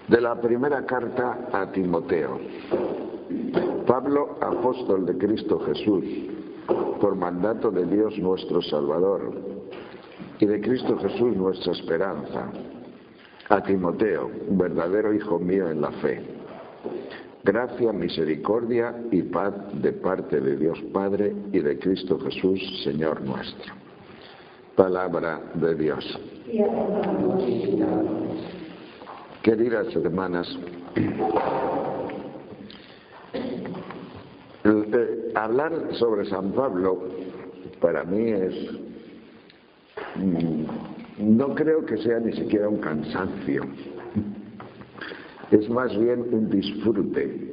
De la primera carta a Timoteo. Pablo, apóstol de Cristo Jesús, por mandato de Dios nuestro Salvador y de Cristo Jesús nuestra esperanza, a Timoteo, verdadero hijo mío en la fe. Gracia, misericordia y paz de parte de Dios Padre y de Cristo Jesús, Señor nuestro. Palabra de Dios. Queridas hermanas, hablar sobre San Pablo para mí no creo que sea ni siquiera un cansancio, es más bien un disfrute,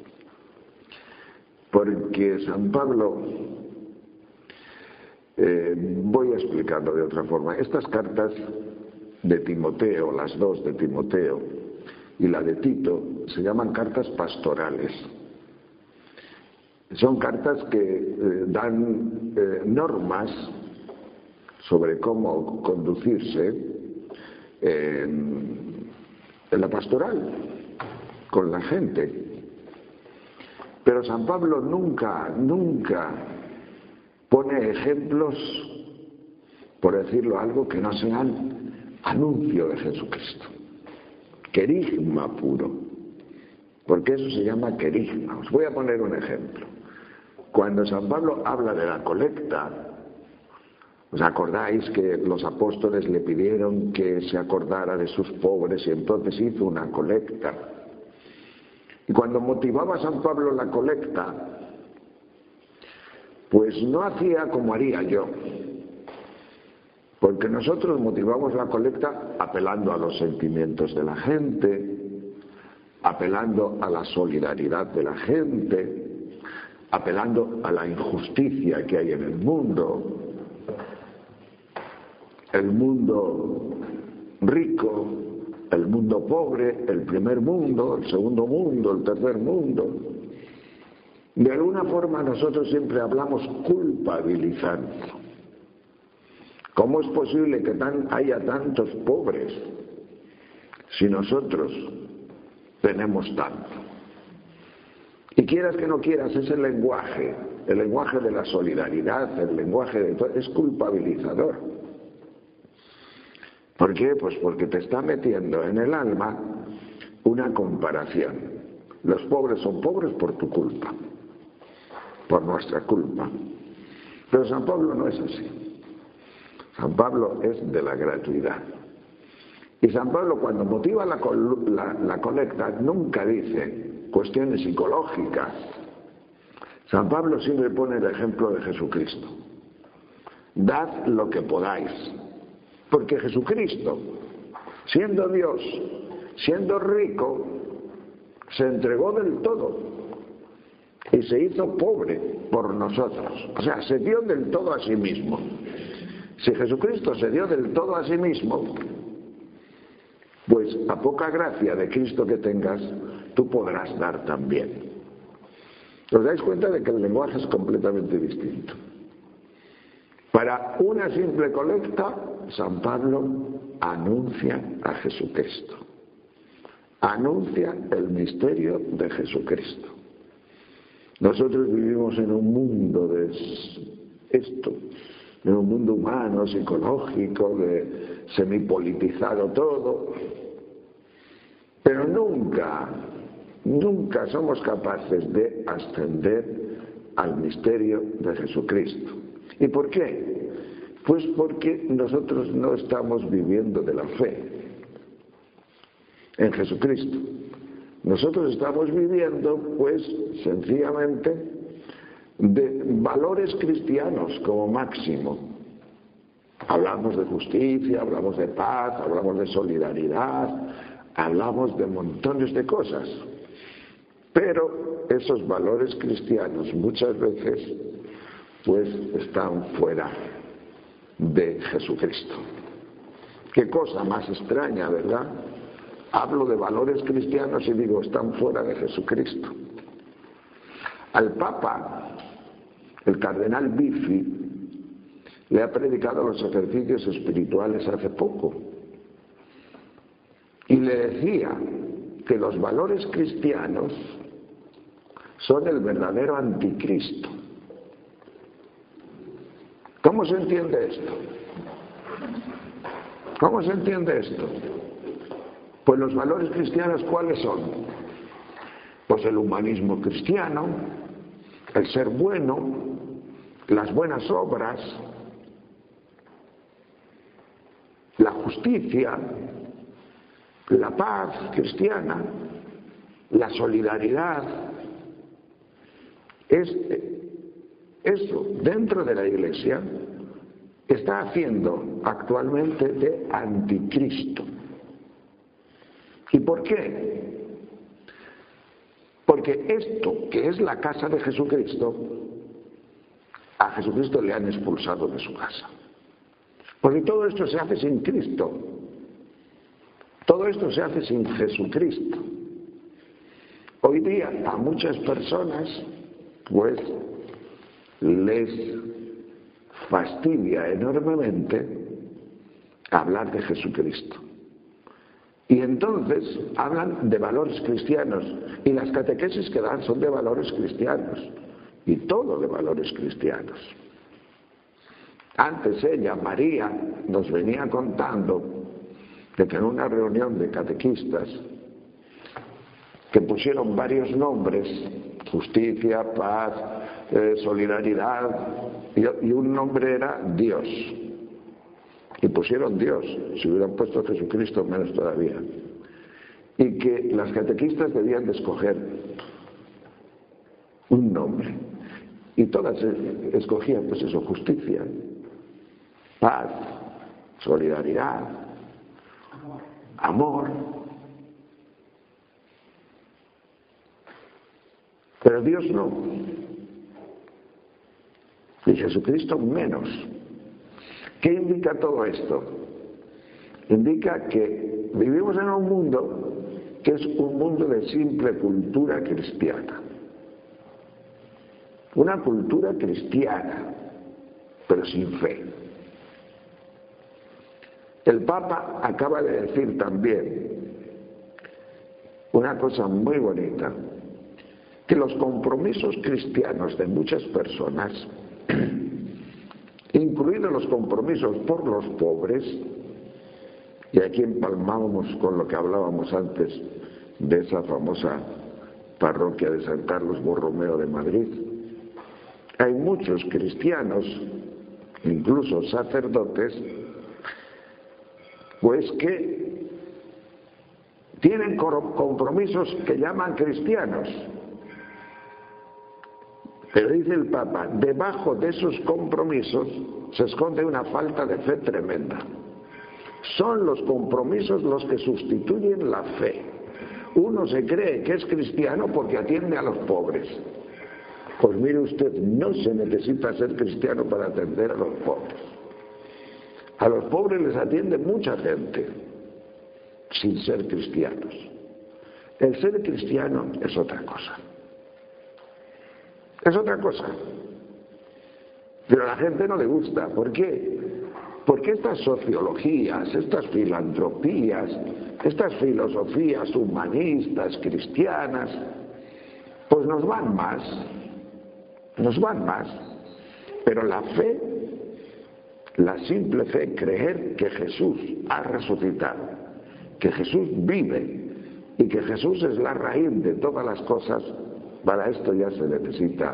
porque San Pablo, voy a explicarlo de otra forma. Estas cartas de Timoteo, las dos de Timoteo y la de Tito, se llaman cartas pastorales. Son cartas que dan normas sobre cómo conducirse en la pastoral con la gente. Pero San Pablo nunca pone ejemplos, por decirlo algo, que no sean anuncio de Jesucristo. Querigma puro, porque eso se llama querigma. Os voy a poner un ejemplo. Cuando San Pablo habla de la colecta, ¿os acordáis que los apóstoles le pidieron que se acordara de sus pobres y entonces hizo una colecta? Y cuando motivaba a San Pablo la colecta, pues no hacía como haría yo, porque nosotros motivamos la colecta apelando a los sentimientos de la gente, apelando a la solidaridad de la gente, apelando a la injusticia que hay en el mundo rico, el mundo pobre, el primer mundo, el segundo mundo, el tercer mundo. De alguna forma nosotros siempre hablamos culpabilizando. ¿Cómo es posible que haya tantos pobres si nosotros tenemos tanto? Y quieras que no quieras, es el lenguaje de la solidaridad, el lenguaje de todo, es culpabilizador. ¿Por qué? Pues porque te está metiendo en el alma una comparación. Los pobres son pobres por tu culpa, por nuestra culpa. Pero San Pablo no es así. San Pablo es de la gratuidad. Y San Pablo, cuando motiva la colecta, nunca dice cuestiones psicológicas. San Pablo siempre pone el ejemplo de Jesucristo. Dad lo que podáis. Porque Jesucristo, siendo Dios, siendo rico, se entregó del todo y se hizo pobre por nosotros. O sea, se dio del todo a sí mismo. Si Jesucristo se dio del todo a sí mismo, pues a poca gracia de Cristo que tengas, tú podrás dar también. ¿Os dais cuenta de que el lenguaje es completamente distinto? Para una simple colecta, San Pablo anuncia a Jesucristo. Anuncia el misterio de Jesucristo. Nosotros vivimos en un mundo de esto, en un mundo humano, psicológico, de semipolitizado todo, pero nunca somos capaces de ascender al misterio de Jesucristo. ¿Y por qué? Pues porque nosotros no estamos viviendo de la fe en Jesucristo. Nosotros estamos viviendo, pues, sencillamente, de valores cristianos como máximo. Hablamos de justicia, hablamos de paz, hablamos de solidaridad, hablamos de montones de cosas. Pero esos valores cristianos muchas veces pues están fuera de Jesucristo. Qué cosa más extraña, ¿verdad? Hablo de valores cristianos y digo, están fuera de Jesucristo. Al Papa, el cardenal Biffi, le ha predicado los ejercicios espirituales hace poco. Y le decía que los valores cristianos son el verdadero anticristo. ¿Cómo se entiende esto? ¿Cómo se entiende esto? Pues los valores cristianos, ¿cuáles son? Pues el humanismo cristiano, el ser bueno, las buenas obras, la justicia, la paz cristiana, la solidaridad. Eso dentro de la Iglesia está haciendo actualmente de anticristo. ¿Y por qué? Porque esto que es la casa de Jesucristo, a Jesucristo le han expulsado de su casa. Porque todo esto se hace sin Cristo. Todo esto se hace sin Jesucristo. Hoy día a muchas personas pues les fastidia enormemente hablar de Jesucristo. Y entonces hablan de valores cristianos y las catequesis que dan son de valores cristianos y todo de valores cristianos. Antes ella, María, nos venía contando de que en una reunión de catequistas que pusieron varios nombres, justicia, paz, solidaridad, y un nombre era Dios. Y pusieron Dios, si hubieran puesto Jesucristo menos todavía. Y que las catequistas debían de escoger un nombre. Y todas escogían, pues eso, justicia, paz, solidaridad, amor. Pero Dios no. Y Jesucristo menos. ¿Qué indica todo esto? Indica que vivimos en un mundo que es un mundo de simple cultura cristiana. Una cultura cristiana, pero sin fe. El Papa acaba de decir también una cosa muy bonita, que los compromisos cristianos de muchas personas, incluidos los compromisos por los pobres, y aquí empalmábamos con lo que hablábamos antes de esa famosa parroquia de San Carlos Borromeo de Madrid, hay muchos cristianos, incluso sacerdotes, pues que tienen compromisos que llaman cristianos. Pero dice el Papa, debajo de esos compromisos se esconde una falta de fe tremenda. Son los compromisos los que sustituyen la fe. Uno se cree que es cristiano porque atiende a los pobres. Pues mire usted, no se necesita ser cristiano para atender a los pobres. A los pobres les atiende mucha gente, sin ser cristianos. El ser cristiano es otra cosa. Es otra cosa. Pero a la gente no le gusta. ¿Por qué? Porque estas sociologías, estas filantropías, estas filosofías humanistas, cristianas, pues nos van más. Pero la fe, la simple fe, creer que Jesús ha resucitado, que Jesús vive y que Jesús es la raíz de todas las cosas, para esto ya se necesita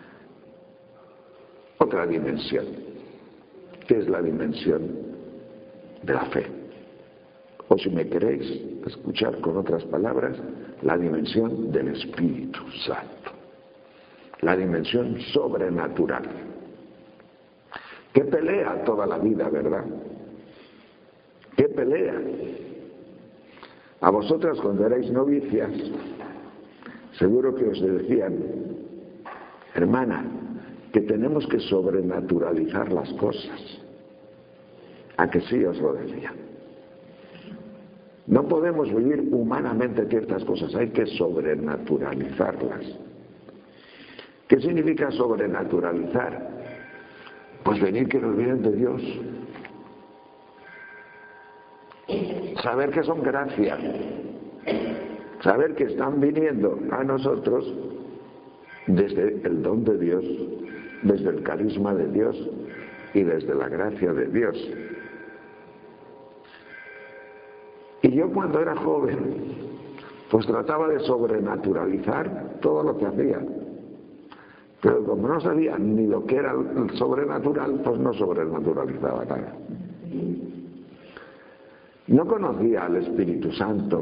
otra dimensión, que es la dimensión de la fe. O si me queréis escuchar con otras palabras, la dimensión del Espíritu Santo, la dimensión sobrenatural, que pelea toda la vida, ¿verdad? ¿Qué pelea? A vosotras cuando erais novicias, seguro que os decían, hermana, que tenemos que sobrenaturalizar las cosas. ¿A que sí os lo decían? No podemos vivir humanamente ciertas cosas, hay que sobrenaturalizarlas. ¿Qué significa sobrenaturalizar? Pues venir que nos vienen de Dios. Saber que son gracia. Saber que están viniendo a nosotros desde el don de Dios, desde el carisma de Dios y desde la gracia de Dios. Y yo cuando era joven, pues trataba de sobrenaturalizar todo lo que hacía. Pero como no sabía ni lo que era el sobrenatural, pues no sobrenaturalizaba nada. No conocía al Espíritu Santo,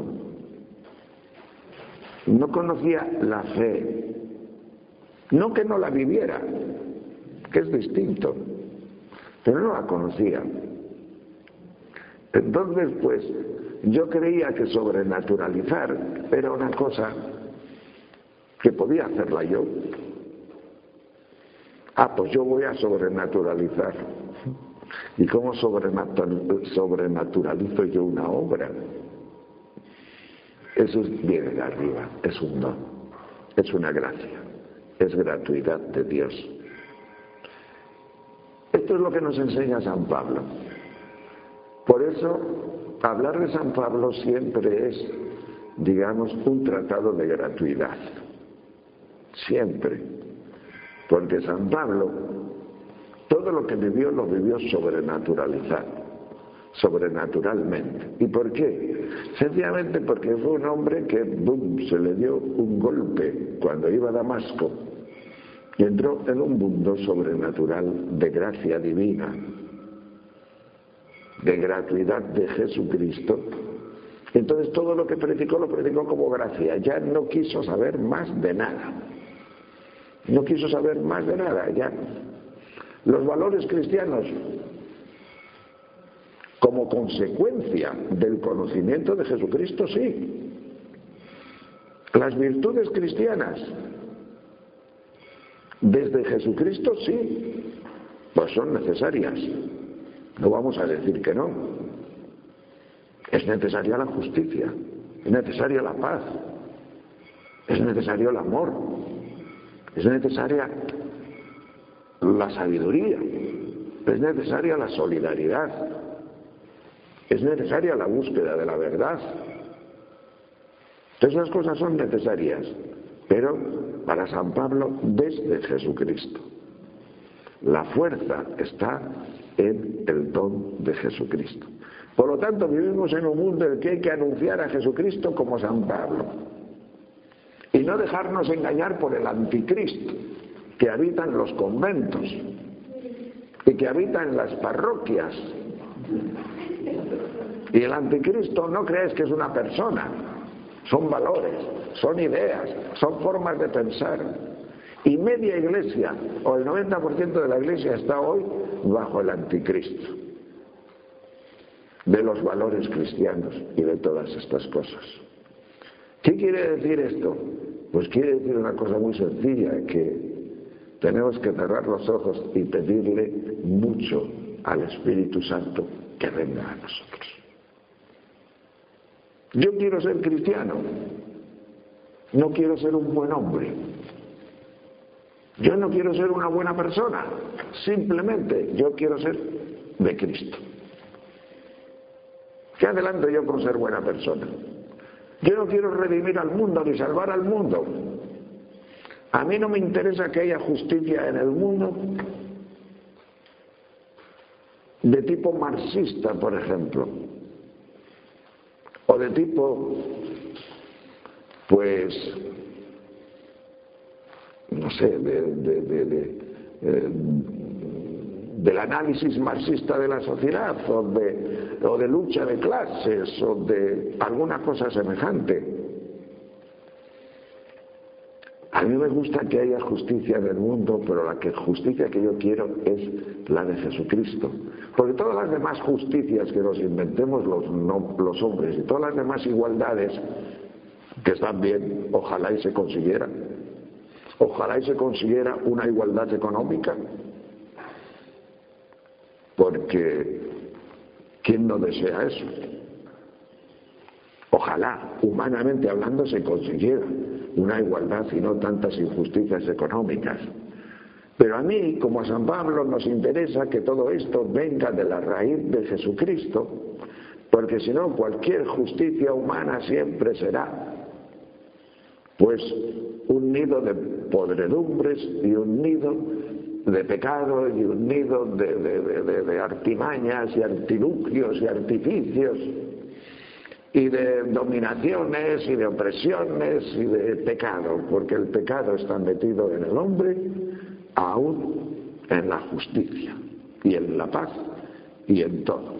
no conocía la fe, no que no la viviera, que es distinto, pero no la conocía. Entonces, pues, yo creía que sobrenaturalizar era una cosa que podía hacerla yo. Pues yo voy a sobrenaturalizar. ¿Y cómo sobrenaturalizo yo una obra? Eso viene de arriba, es un don, es una gracia, es gratuidad de Dios. Esto es lo que nos enseña San Pablo. Por eso, hablar de San Pablo siempre es, digamos, un tratado de gratuidad. Siempre. Porque San Pablo, todo lo que vivió, lo vivió sobrenaturalizado, sobrenaturalmente. ¿Y por qué? Sencillamente porque fue un hombre que, se le dio un golpe cuando iba a Damasco y entró en un mundo sobrenatural de gracia divina, de gratuidad de Jesucristo. Entonces todo lo que predicó, lo predicó como gracia. Ya no quiso saber más de nada. No quiso saber más de nada, ya. Los valores cristianos, como consecuencia del conocimiento de Jesucristo, sí. Las virtudes cristianas, desde Jesucristo, sí. Pues son necesarias. No vamos a decir que no. Es necesaria la justicia, es necesaria la paz, es necesario el amor. Es necesaria la sabiduría, es necesaria la solidaridad, es necesaria la búsqueda de la verdad. Todas esas cosas son necesarias, pero para San Pablo desde Jesucristo. La fuerza está en el don de Jesucristo. Por lo tanto, vivimos en un mundo en el que hay que anunciar a Jesucristo como San Pablo. Y no dejarnos engañar por el anticristo que habita en los conventos y que habita en las parroquias. Y el anticristo no crees que es una persona, son valores, son ideas, son formas de pensar. Y media iglesia, o el 90% de la iglesia está hoy bajo el anticristo de los valores cristianos y de todas estas cosas. ¿Qué quiere decir esto? Pues quiere decir una cosa muy sencilla, que tenemos que cerrar los ojos y pedirle mucho al Espíritu Santo que venga a nosotros. Yo quiero ser cristiano, no quiero ser un buen hombre. Yo no quiero ser una buena persona, simplemente yo quiero ser de Cristo. ¿Qué adelanto yo con ser buena persona? Yo no quiero redimir al mundo ni salvar al mundo. A mí no me interesa que haya justicia en el mundo de tipo marxista, por ejemplo, o de tipo, pues, no sé, del análisis marxista de la sociedad, o de lucha de clases, o de alguna cosa semejante. A mí me gusta que haya justicia en el mundo, pero la justicia que yo quiero es la de Jesucristo. Porque todas las demás justicias que nos inventemos los hombres y todas las demás igualdades, que están bien, ojalá y se consiguieran. Ojalá y se consiguiera una igualdad económica. Porque ¿quién no desea eso? Ojalá, humanamente hablando, se consiguiera una igualdad y no tantas injusticias económicas. Pero a mí, como a San Pablo, nos interesa que todo esto venga de la raíz de Jesucristo, porque si no, cualquier justicia humana siempre será pues un nido de podredumbres y un nido de pecado y un nido de artimañas y artilugios y artificios y de dominaciones y de opresiones y de pecado, porque el pecado está metido en el hombre, aún en la justicia y en la paz y en todo.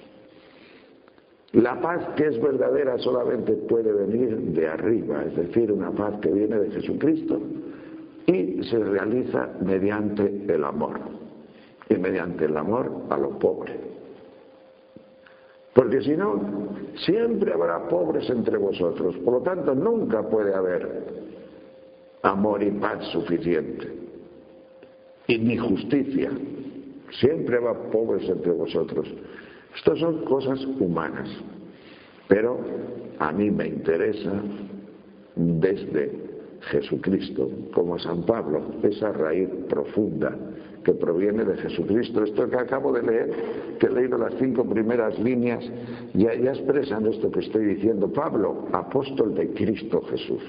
La paz que es verdadera solamente puede venir de arriba, es decir, una paz que viene de Jesucristo y se realiza mediante el amor, y mediante el amor a los pobres. Porque si no, siempre habrá pobres entre vosotros, por lo tanto nunca puede haber amor y paz suficiente, y ni justicia, siempre habrá pobres entre vosotros. Estas son cosas humanas, pero a mí me interesa desde Jesucristo, como San Pablo, esa raíz profunda que proviene de Jesucristo. Esto que acabo de leer, que he leído las 5 primeras líneas, ya expresan esto que estoy diciendo. Pablo, apóstol de Cristo Jesús.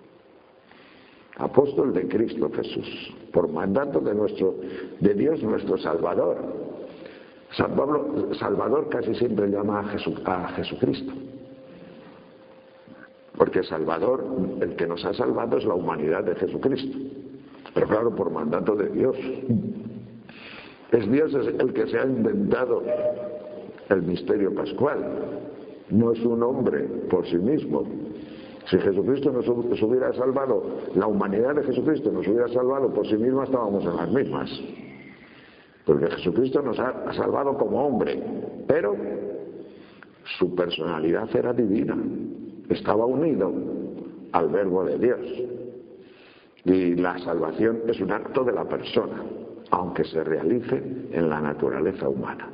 Apóstol de Cristo Jesús, por mandato de Dios nuestro Salvador. San Pablo, Salvador, casi siempre llama a Jesucristo, porque Salvador, el que nos ha salvado es la humanidad de Jesucristo, pero claro, por mandato de Dios. Es Dios el que se ha inventado el misterio pascual, no es un hombre por sí mismo. Si Jesucristo nos hubiera salvado, la humanidad de Jesucristo nos hubiera salvado por sí misma, estábamos en las mismas. Porque Jesucristo nos ha salvado como hombre, pero su personalidad era divina, estaba unido al Verbo de Dios. Y la salvación es un acto de la persona, aunque se realice en la naturaleza humana.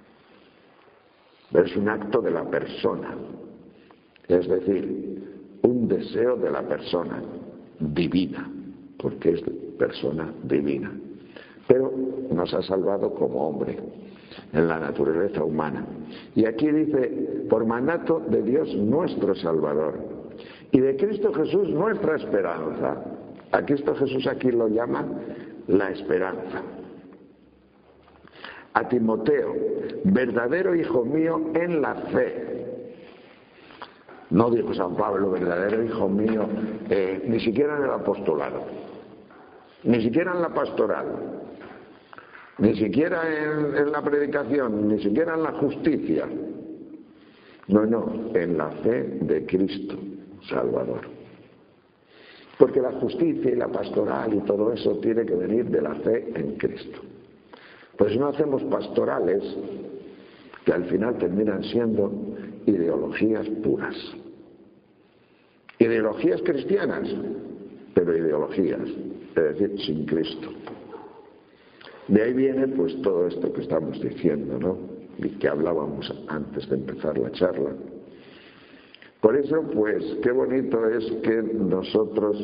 Es un acto de la persona, es decir, un deseo de la persona divina, porque es persona divina. Pero nos ha salvado como hombre, en la naturaleza humana. Y aquí dice, por mandato de Dios nuestro Salvador, y de Cristo Jesús nuestra esperanza. A Cristo Jesús aquí lo llama la esperanza. A Timoteo, verdadero hijo mío en la fe. No dijo San Pablo, verdadero hijo mío, ni siquiera en el apostolado, ni siquiera en la pastoral, ni siquiera en la predicación, ni siquiera en la justicia. No, en la fe de Cristo Salvador. Porque la justicia y la pastoral y todo eso tiene que venir de la fe en Cristo. Pues no hacemos pastorales que al final terminan siendo ideologías puras. Ideologías cristianas, pero ideologías, es decir, sin Cristo. De ahí viene pues todo esto que estamos diciendo, ¿no? Y que hablábamos antes de empezar la charla. Por eso, pues, qué bonito es que nosotros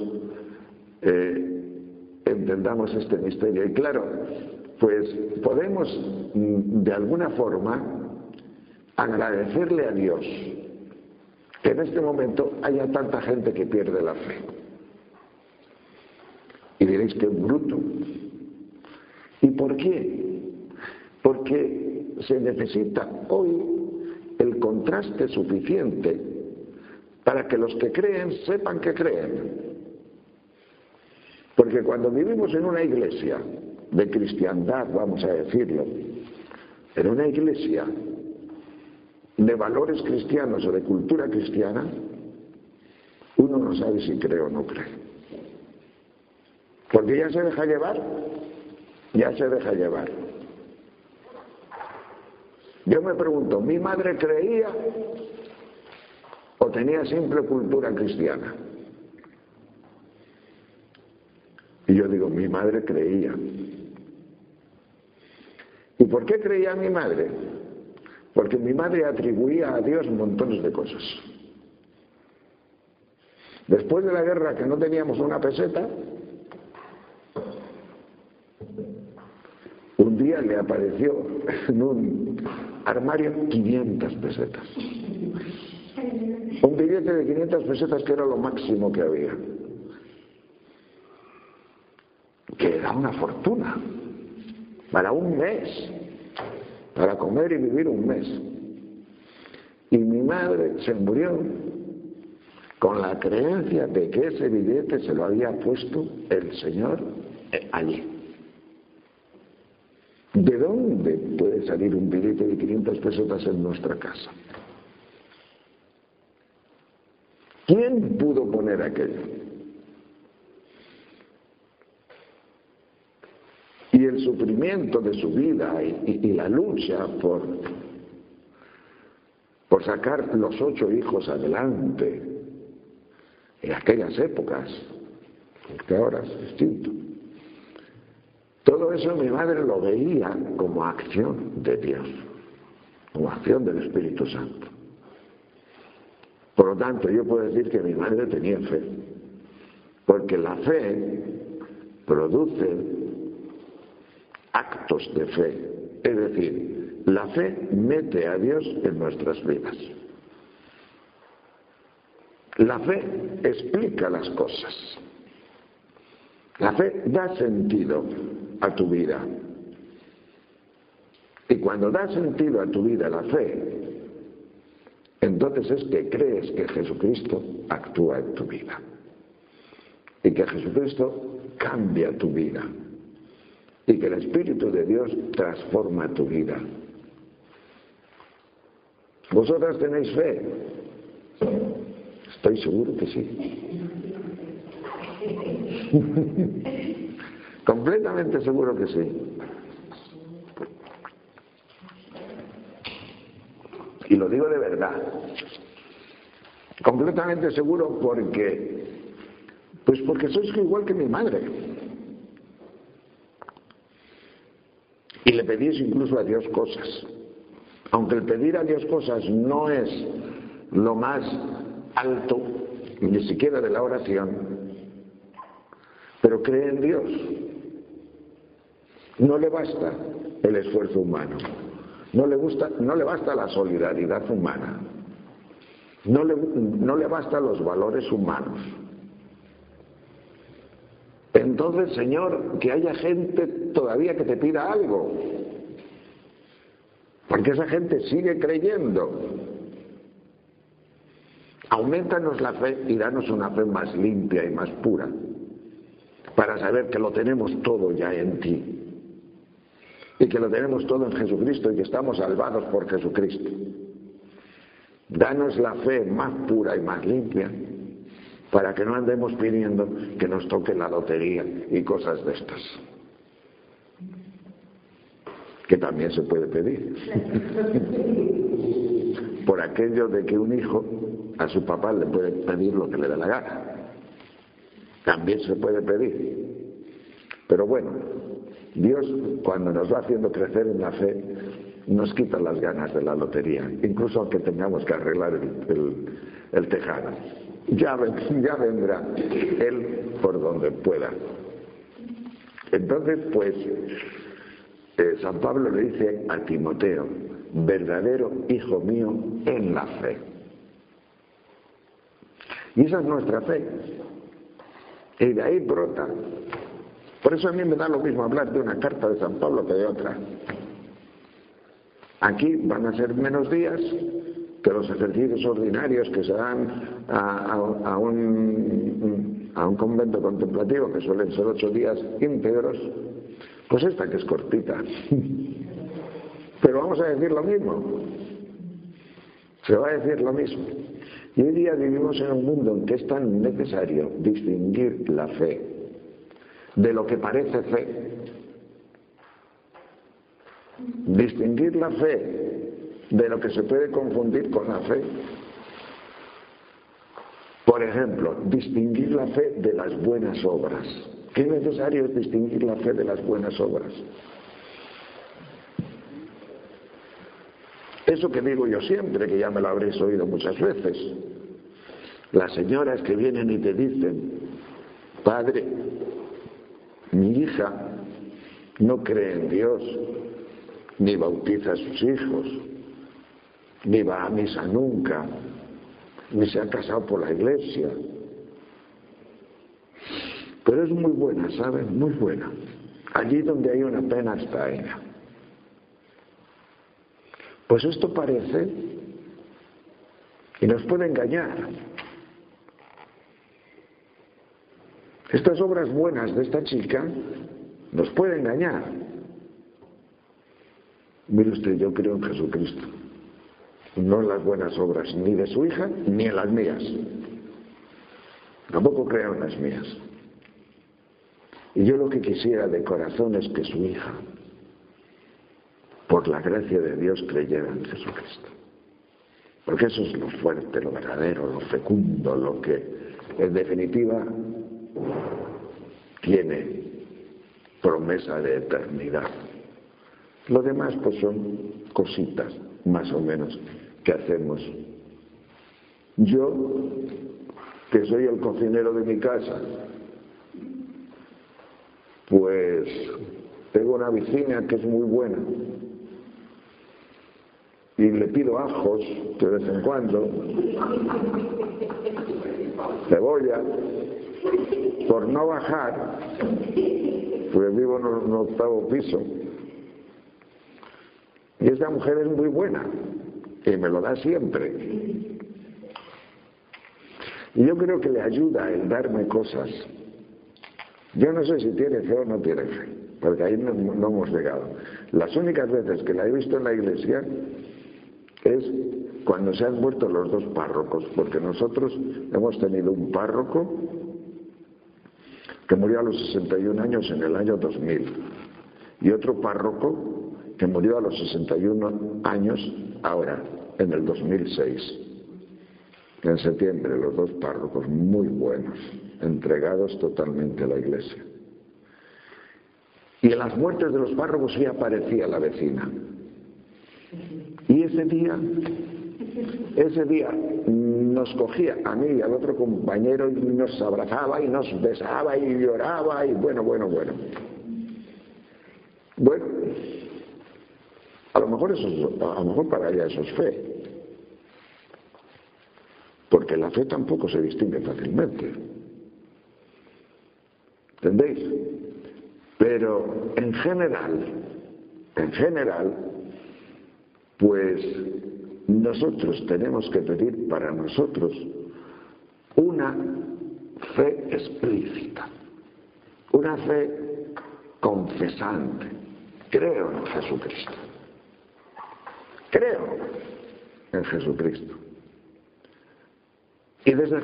entendamos este misterio. Y claro, pues podemos de alguna forma agradecerle a Dios que en este momento haya tanta gente que pierde la fe. Y diréis que es bruto. ¿Y por qué? Porque se necesita hoy el contraste suficiente para que los que creen sepan que creen. Porque cuando vivimos en una iglesia de cristiandad, vamos a decirlo, en una iglesia de valores cristianos o de cultura cristiana, uno no sabe si cree o no cree. Porque ya se deja llevar. Yo me pregunto, ¿mi madre creía o tenía simple cultura cristiana? Y yo digo, mi madre creía. ¿Y por qué creía mi madre? Porque mi madre atribuía a Dios montones de cosas. Después de la guerra, que no teníamos una peseta, un día le apareció en un armario 500 pesetas. Un billete de 500 pesetas, que era lo máximo que había, que era una fortuna para un mes, para comer y vivir un mes. Y mi madre se murió con la creencia de que ese billete se lo había puesto el Señor allí. ¿De dónde puede salir un billete de 500 pesetas en nuestra casa? ¿Quién pudo poner aquello? Y el sufrimiento de su vida y la lucha por sacar los 8 hijos adelante en aquellas épocas, porque ahora es distinto. Todo eso mi madre lo veía como acción de Dios, como acción del Espíritu Santo. Por lo tanto, yo puedo decir que mi madre tenía fe, porque la fe produce actos de fe, es decir, la fe mete a Dios en nuestras vidas. La fe explica las cosas. La fe da sentido a tu vida. Y cuando da sentido a tu vida la fe, entonces es que crees que Jesucristo actúa en tu vida. Y que Jesucristo cambia tu vida. Y que el Espíritu de Dios transforma tu vida. ¿Vosotras tenéis fe? Estoy seguro que sí. Completamente seguro que sí. Y lo digo de verdad. Completamente seguro porque sois igual que mi madre. Y le pedís incluso a Dios cosas. Aunque el pedir a Dios cosas no es lo más alto, ni siquiera de la oración, pero cree en Dios. No le basta el esfuerzo humano, no le basta la solidaridad humana, no le bastan los valores humanos. Entonces, Señor, que haya gente todavía que te pida algo, porque esa gente sigue creyendo. Aumentanos la fe y danos una fe más limpia y más pura, para saber que lo tenemos todo ya en ti, y que lo tenemos todo en Jesucristo, y que estamos salvados por Jesucristo. Danos la fe más pura y más limpia, para que no andemos pidiendo que nos toque la lotería y cosas de estas, que también se puede pedir. Por aquello de que un hijo a su papá le puede pedir lo que le dé la gana. También se puede pedir. Pero bueno, Dios, cuando nos va haciendo crecer en la fe, nos quita las ganas de la lotería, incluso aunque tengamos que arreglar el tejado. Ya vendrá Él por donde pueda. Entonces, pues, San Pablo le dice a Timoteo: verdadero hijo mío en la fe. Y esa es nuestra fe. Y de ahí brota. Por eso a mí me da lo mismo hablar de una carta de San Pablo que de otra. Aquí van a ser menos días que los ejercicios ordinarios que se dan a un convento contemplativo, que suelen ser 8 días íntegros. Pues esta que es cortita. Pero vamos a decir lo mismo. Se va a decir lo mismo. Y hoy día vivimos en un mundo en que es tan necesario distinguir la fe de lo que parece fe. Distinguir la fe de lo que se puede confundir con la fe. Por ejemplo, distinguir la fe de las buenas obras. ¿Qué necesario es distinguir la fe de las buenas obras? Eso que digo yo siempre, que ya me lo habréis oído muchas veces. Las señoras que vienen y te dicen: padre, mi hija no cree en Dios, ni bautiza a sus hijos, ni va a misa nunca, ni se ha casado por la iglesia. Pero es muy buena, ¿saben? Muy buena. Allí donde hay una pena está ella. Pues esto parece, y nos puede engañar. Estas obras buenas de esta chica nos pueden engañar. Mire usted, yo creo en Jesucristo, no en las buenas obras ni de su hija ni en las mías. Tampoco creo en las mías. Y yo lo que quisiera de corazón es que su hija, por la gracia de Dios, creyera en Jesucristo. Porque eso es lo fuerte, lo verdadero, lo fecundo, lo que en definitiva tiene promesa de eternidad. Lo demás pues son cositas, más o menos, que hacemos. Yo, que soy el cocinero de mi casa, pues tengo una vecina que es muy buena y le pido ajos de vez en cuando, cebolla, por no bajar, porque vivo en un 8º piso. Y esta mujer es muy buena y me lo da siempre. Y yo creo que le ayuda el darme cosas. Yo no sé si tiene fe o no tiene fe, porque ahí no hemos llegado. Las únicas veces que la he visto en la iglesia es cuando se han muerto los 2 párrocos, porque nosotros hemos tenido un párroco que murió a los 61 años en el año 2000 y otro párroco que murió a los 61 años ahora, en el 2006. En septiembre, los 2 párrocos muy buenos, entregados totalmente a la iglesia. Y en las muertes de los párrocos sí aparecía la vecina. Y ese día nos cogía a mí y al otro compañero y nos abrazaba y nos besaba y lloraba y bueno. Bueno, a lo mejor para ella eso es fe. Porque la fe tampoco se distingue fácilmente. ¿Entendéis? Pero en general, pues nosotros tenemos que pedir para nosotros una fe explícita, una fe confesante. Creo en Jesucristo. Creo en Jesucristo. Y desde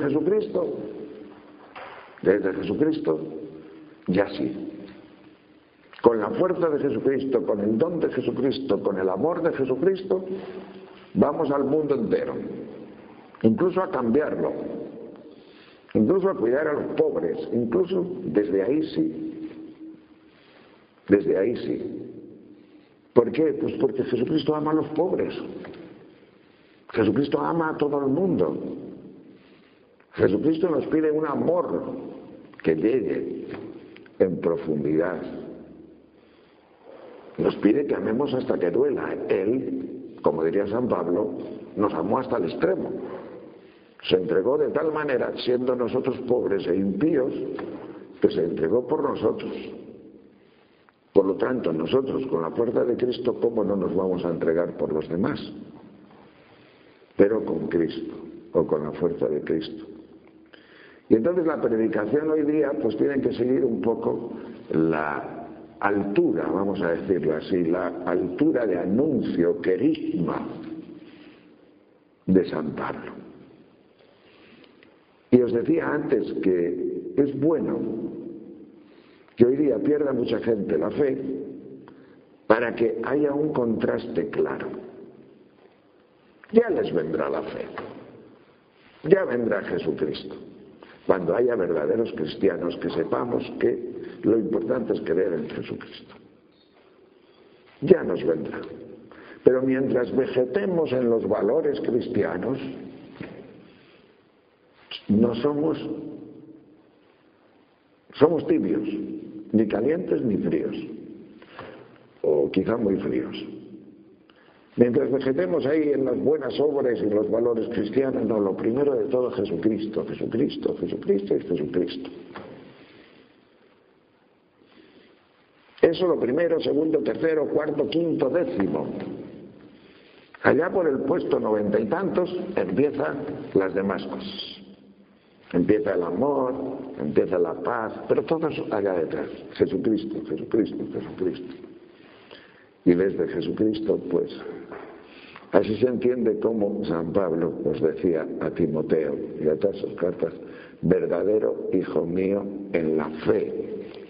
Jesucristo, ya sí. Con la fuerza de Jesucristo, con el don de Jesucristo, con el amor de Jesucristo, vamos al mundo entero. Incluso a cambiarlo. Incluso a cuidar a los pobres. Incluso desde ahí sí. Desde ahí sí. ¿Por qué? Pues porque Jesucristo ama a los pobres. Jesucristo ama a todo el mundo. Jesucristo nos pide un amor que llegue en profundidad. Nos pide que amemos hasta que duela. Él, como diría San Pablo, nos amó hasta el extremo. Se entregó de tal manera, siendo nosotros pobres e impíos, que se entregó por nosotros. Por lo tanto, nosotros, con la fuerza de Cristo, ¿cómo no nos vamos a entregar por los demás? Pero con Cristo, o con la fuerza de Cristo. Y entonces la predicación hoy día pues tiene que seguir un poco la altura, vamos a decirlo así, la altura de anuncio, querigma de San Pablo. Y os decía antes que es bueno que hoy día pierda mucha gente la fe para que haya un contraste claro. Ya les vendrá la fe, ya vendrá Jesucristo. Cuando haya verdaderos cristianos que sepamos que lo importante es creer en Jesucristo. Ya nos vendrá. Pero mientras vegetemos en los valores cristianos, no somos tibios, ni calientes ni fríos, o quizá muy fríos. Mientras vegetemos ahí en las buenas obras y los valores cristianos, no, lo primero de todo es Jesucristo, Jesucristo, Jesucristo y Jesucristo. Eso lo primero, segundo, tercero, cuarto, quinto, décimo. Allá por el puesto 90 y tantos empiezan las demás cosas. Empieza el amor, empieza la paz, pero todo eso allá detrás. Jesucristo, Jesucristo, Jesucristo. Y desde Jesucristo, pues, así se entiende cómo San Pablo os decía a Timoteo y a todas sus cartas, verdadero hijo mío en la fe.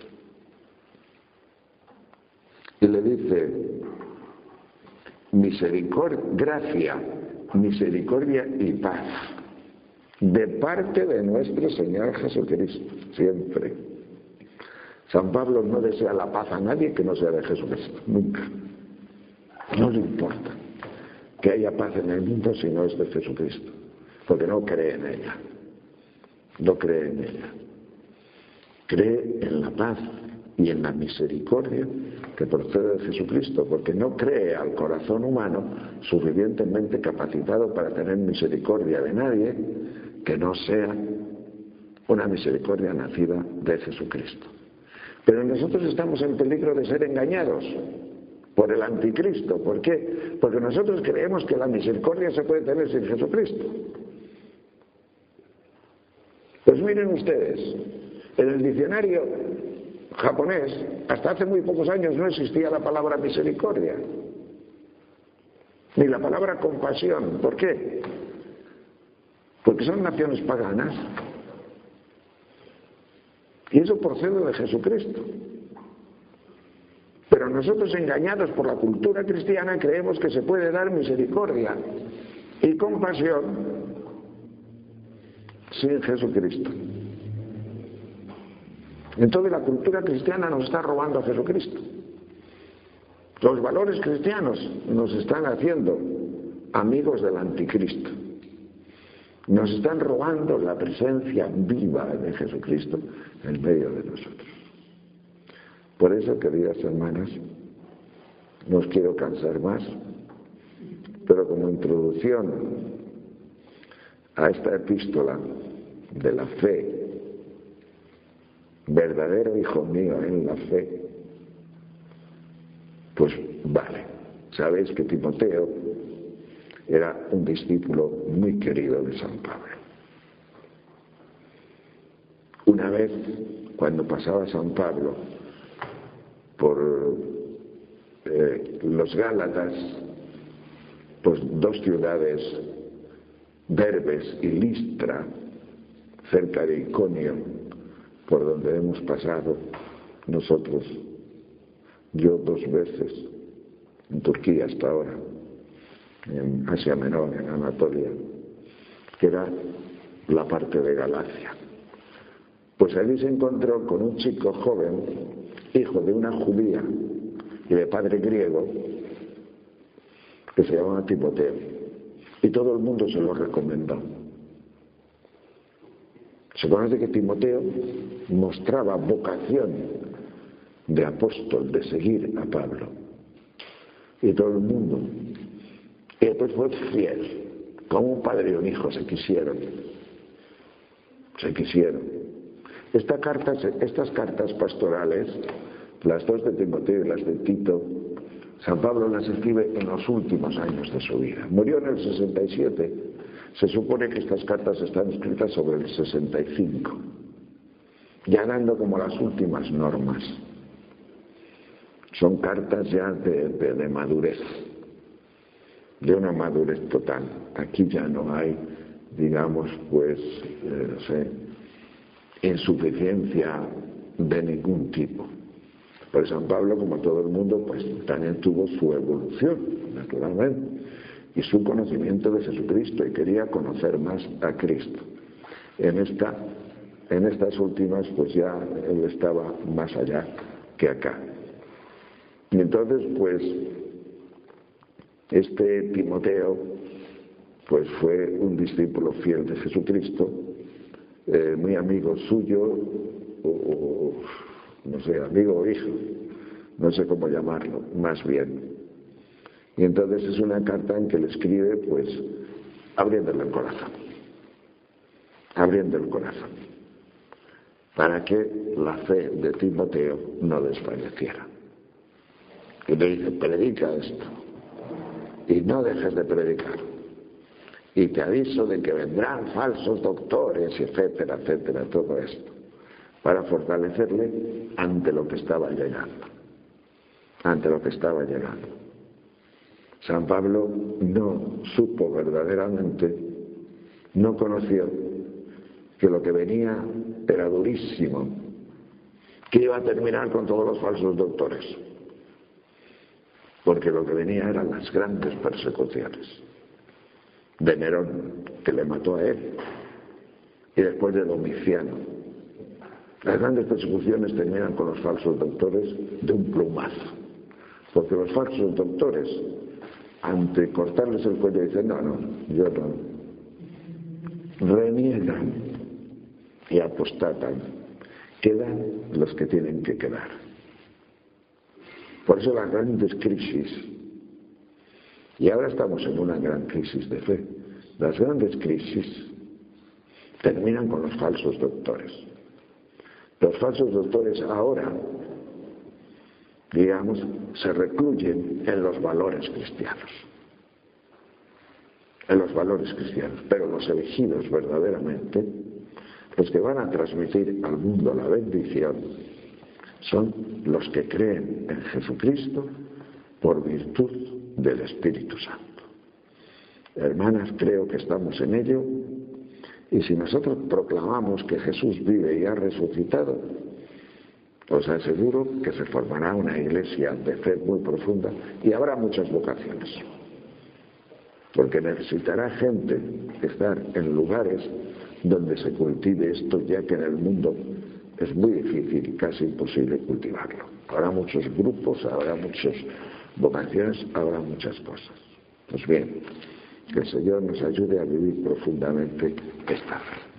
Y le dice, gracia, misericordia y paz, de parte de nuestro Señor Jesucristo, siempre. San Pablo no desea la paz a nadie que no sea de Jesucristo, nunca. No le importa que haya paz en el mundo si no es de Jesucristo, porque no cree en ella. No cree en ella. Cree en la paz y en la misericordia que procede de Jesucristo, porque no cree al corazón humano suficientemente capacitado para tener misericordia de nadie que no sea una misericordia nacida de Jesucristo. Pero nosotros estamos en peligro de ser engañados por el anticristo. ¿Por qué? Porque nosotros creemos que la misericordia se puede tener sin Jesucristo. Pues miren ustedes, en el diccionario japonés, hasta hace muy pocos años no existía la palabra misericordia, ni la palabra compasión. ¿Por qué? Porque son naciones paganas. Y eso procede de Jesucristo. Pero nosotros, engañados por la cultura cristiana, creemos que se puede dar misericordia y compasión sin Jesucristo. Entonces la cultura cristiana nos está robando a Jesucristo. Los valores cristianos nos están haciendo amigos del anticristo. Nos están robando la presencia viva de Jesucristo en medio de nosotros. Por eso, queridas hermanas, no os quiero cansar más, pero como introducción a esta epístola de la fe, verdadero hijo mío en la fe, pues vale, sabéis que Timoteo era un discípulo muy querido de San Pablo. Una vez, cuando pasaba San Pablo por los Gálatas, pues dos ciudades, Derbes y Listra, cerca de Iconio, por donde hemos pasado nosotros, yo 2 veces, en Turquía hasta ahora, en Asia Menor, en Anatolia, que era la parte de Galacia. Pues allí se encontró con un chico joven, hijo de una judía y de padre griego, que se llamaba Timoteo, y todo el mundo se lo recomendó. Se conoce que Timoteo mostraba vocación de apóstol, de seguir a Pablo, y todo el mundo. Y después fue fiel, como un padre y un hijo, se quisieron. Estas cartas pastorales, las 2 de Timoteo y las de Tito, San Pablo las escribe en los últimos años de su vida. Murió en el 67. Se supone que estas cartas están escritas sobre el 65, ya dando como las últimas normas. Son cartas ya de madurez, de una madurez total. Aquí ya no hay, digamos, pues, no sé, insuficiencia de ningún tipo. Pero San Pablo, como todo el mundo, pues también tuvo su evolución, naturalmente, y su conocimiento de Jesucristo, y quería conocer más a Cristo. En estas últimas, pues ya él estaba más allá que acá. Y entonces, pues, este Timoteo, pues fue un discípulo fiel de Jesucristo, muy amigo suyo, o no sé, amigo o hijo, no sé cómo llamarlo, más bien. Y entonces es una carta en que le escribe, pues, abriéndole el corazón. Abriendo el corazón. Para que la fe de Timoteo no desfalleciera. Y le dice, predica esto. Y no dejes de predicar. Y te aviso de que vendrán falsos doctores, etcétera, etcétera, todo esto. Para fortalecerle ante lo que estaba llegando. Ante lo que estaba llegando. San Pablo no supo verdaderamente, no conoció que lo que venía era durísimo, que iba a terminar con todos los falsos doctores, porque lo que venía eran las grandes persecuciones de Nerón, que le mató a él, y después de Domiciano. Las grandes persecuciones terminan con los falsos doctores de un plumazo, porque los falsos doctores, ante cortarles el cuello, dicen, no, yo no, reniegan y apostatan, quedan los que tienen que quedar. Por eso las grandes crisis, y ahora estamos en una gran crisis de fe, las grandes crisis terminan con los falsos doctores. Los falsos doctores ahora, digamos, se recluyen en los valores cristianos. En los valores cristianos. Pero los elegidos verdaderamente, los que van a transmitir al mundo la bendición, son los que creen en Jesucristo por virtud del Espíritu Santo. Hermanas, creo que estamos en ello, y si nosotros proclamamos que Jesús vive y ha resucitado, os aseguro que se formará una iglesia de fe muy profunda y habrá muchas vocaciones. Porque necesitará gente estar en lugares donde se cultive esto, ya que en el mundo es muy difícil y casi imposible cultivarlo. Habrá muchos grupos, habrá muchas vocaciones, habrá muchas cosas. Pues bien, que el Señor nos ayude a vivir profundamente esta fe.